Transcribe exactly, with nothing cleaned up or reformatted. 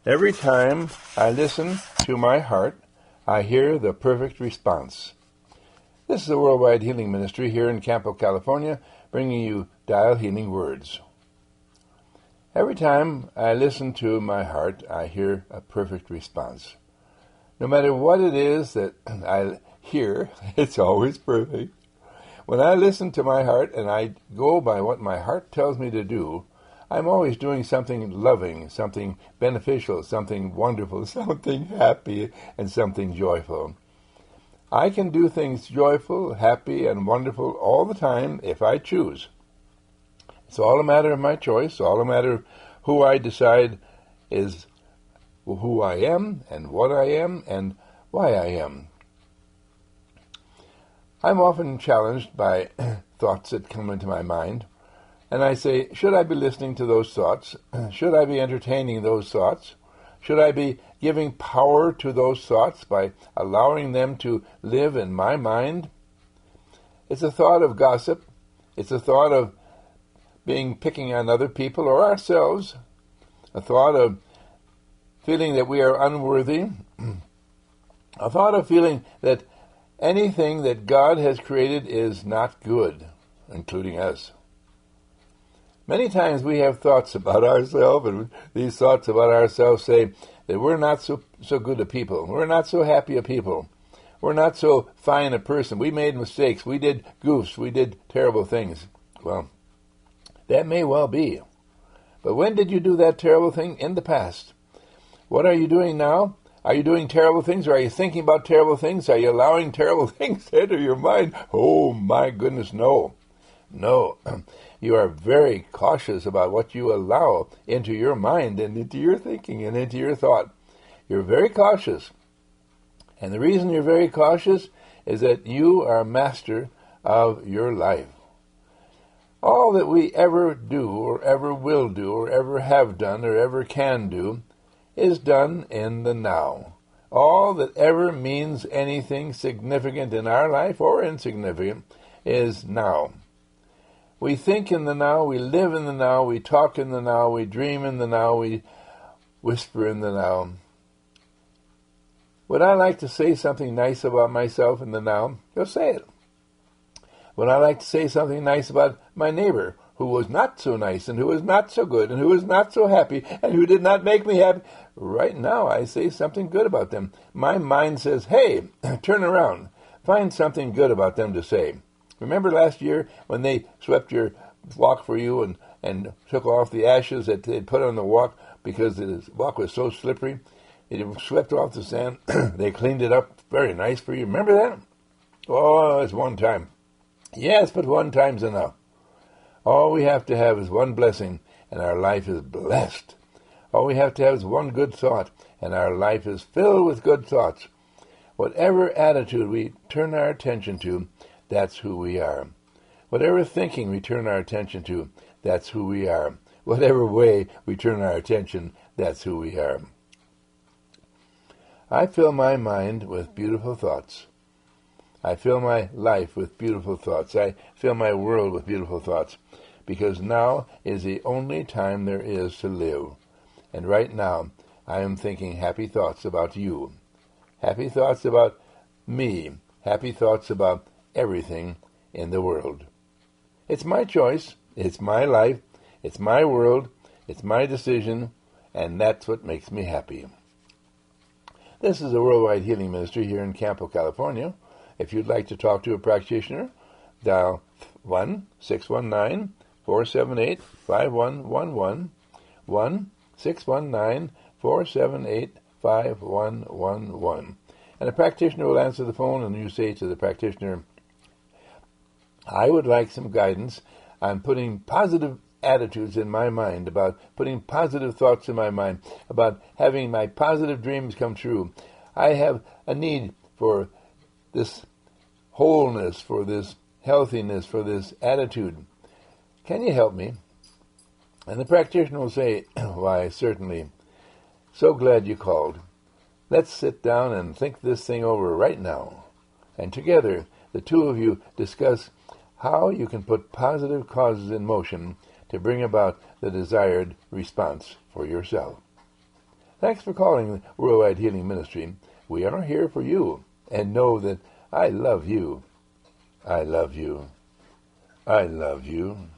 Every time I listen to my heart, I hear the perfect response. This is the Worldwide Healing Ministry here in Campo, California, bringing you Dial Healing Words. Every time I listen to my heart, I hear a perfect response. No matter what it is that I hear, it's always perfect. When I listen to my heart and I go by what my heart tells me to do, I'm always doing something loving, something beneficial, something wonderful, something happy, and something joyful. I can do things joyful, happy, and wonderful all the time if I choose. It's all a matter of my choice, all a matter of who I decide is who I am, and what I am, and why I am. I'm often challenged by thoughts that come into my mind. And I say, should I be listening to those thoughts? Should I be entertaining those thoughts? Should I be giving power to those thoughts by allowing them to live in my mind? It's a thought of gossip. It's a thought of being picking on other people or ourselves. A thought of feeling that we are unworthy. A thought of feeling that anything that God has created is not good, including us. Many times we have thoughts about ourselves, and these thoughts about ourselves say that we're not so, so good a people. We're not so happy a people. We're not so fine a person. We made mistakes. We did goofs. We did terrible things. Well, that may well be. But when did you do that terrible thing? In the past. What are you doing now? Are you doing terrible things, or are you thinking about terrible things? Are you allowing terrible things to enter your mind? Oh, my goodness, no. No. You are very cautious about what you allow into your mind and into your thinking and into your thought. You're very cautious. And the reason you're very cautious is that you are master of your life. All that we ever do or ever will do or ever have done or ever can do is done in the now. All that ever means anything significant in our life or insignificant is now. We think in the now, we live in the now, we talk in the now, we dream in the now, we whisper in the now. Would I like to say something nice about myself in the now? Go say it. Would I like to say something nice about my neighbor, who was not so nice, and who was not so good, and who was not so happy, and who did not make me happy? Right now, I say something good about them. My mind says, hey, turn around. Find something good about them to say. Remember last year when they swept your walk for you and, and took off the ashes that they'd put on the walk because the walk was so slippery? It swept off the sand. They cleaned it up very nice for you. Remember that? Oh, it's one time. Yes, but one time's enough. All we have to have is one blessing, and our life is blessed. All we have to have is one good thought, and our life is filled with good thoughts. Whatever attitude we turn our attention to, that's who we are. Whatever thinking we turn our attention to, that's who we are. Whatever way we turn our attention, that's who we are. I fill my mind with beautiful thoughts. I fill my life with beautiful thoughts. I fill my world with beautiful thoughts, because now is the only time there is to live. And right now, I am thinking happy thoughts about you. Happy thoughts about me. Happy thoughts about everything in the world. It's my choice, it's my life, it's my world, it's my decision, and that's what makes me happy. This is the Worldwide Healing Ministry here in Campo, California. If you'd like to talk to a practitioner, dial one six one nine, four seven eight, five one one one, one six one nine, four seven eight, five one one one. And a practitioner will answer the phone, and you say to the practitioner, I would like some guidance on putting positive attitudes in my mind, about putting positive thoughts in my mind, about having my positive dreams come true. I have a need for this wholeness, for this healthiness, for this attitude. Can you help me? And the practitioner will say, why, certainly. So glad you called. Let's sit down and think this thing over right now. And together, the two of you discuss how you can put positive causes in motion to bring about the desired response for yourself. Thanks for calling the Worldwide Healing Ministry. We are here for you. And know that I love you. I love you. I love you.